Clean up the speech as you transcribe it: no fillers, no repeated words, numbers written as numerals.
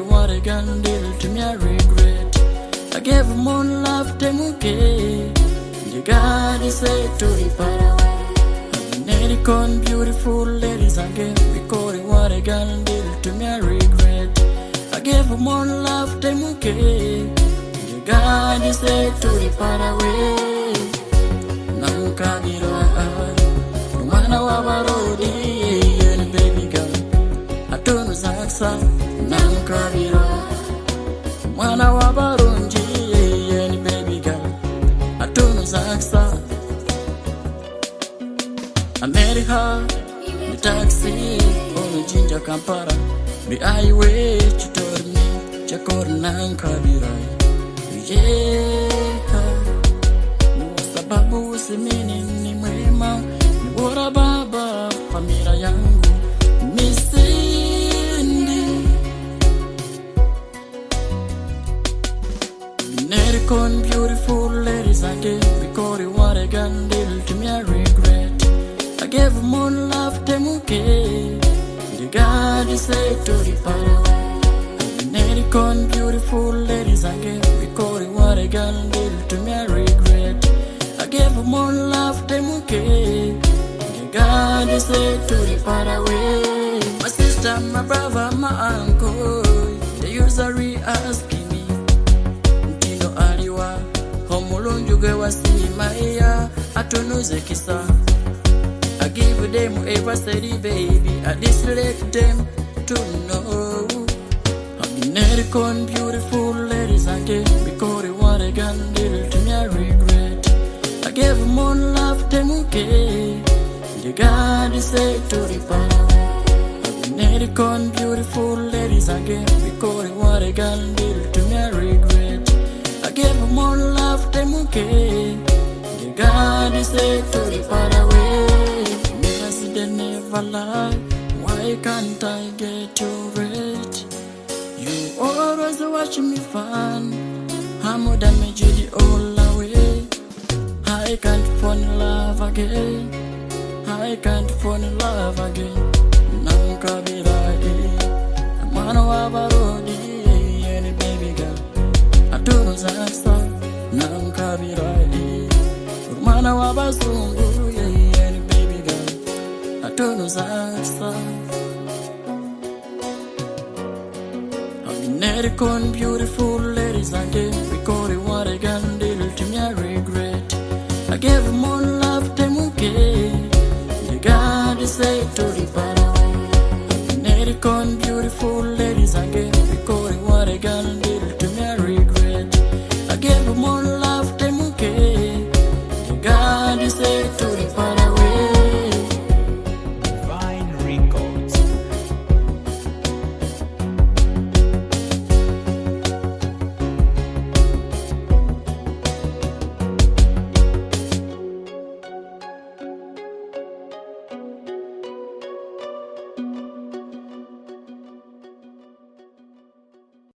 what I can do to me I regret. I gave him more love than okay. The God is said to depart. Con beautiful ladies again, because what I can do to me I regret. I gave him more love than okay. The God is said to depart away. Nankabira, Rumana Wabarodi, and baby girl. I don't know Zaksa, Nankabira, Mana Wabarunji, and baby girl. I don't know Zaksa. I met her in the taxi on the Jinja Kampara. The highway she told me, Chakor Nankabira. Yeah, sababu usimini ni mwema, ni bora baba familia yangu misindi. Nericon beautiful ladies again, because what I can do to me I regret. I gave him more love than okay. The God is said to depart. Nericon beautiful ladies again, because what I can do to me I regret. I gave him more love than okay. The God is said to depart away. My sister, my brother, my uncle, they usually asking me, Ntino aliwa, homolonjuge wasimaya, atunuze kisa. I give them ever steady baby, I dislike them to know. I'm Nericon beautiful ladies again, because what I can do to me I regret. I gave them more love than okay. The God is said to depart. I'm Nericon beautiful ladies again, because what I can do to me I regret. I gave them more love than okay. The God is said to depart away. They never lie. Why can't I get your rate? You always watch me fun. I'm more damaged all away. I can't fall in love again. I can't fall in love again. Nankabira, Mano Abarodi, any baby girl. I don't know Zaksa. Nankabira, Mano Abazungu, any baby girl. I don't know Zaksa. I'm Nericon beautiful ladies again, because what I can do to me I regret. I gave him more love than okay. The God is said to depart. I'm Nericon beautiful ladies again,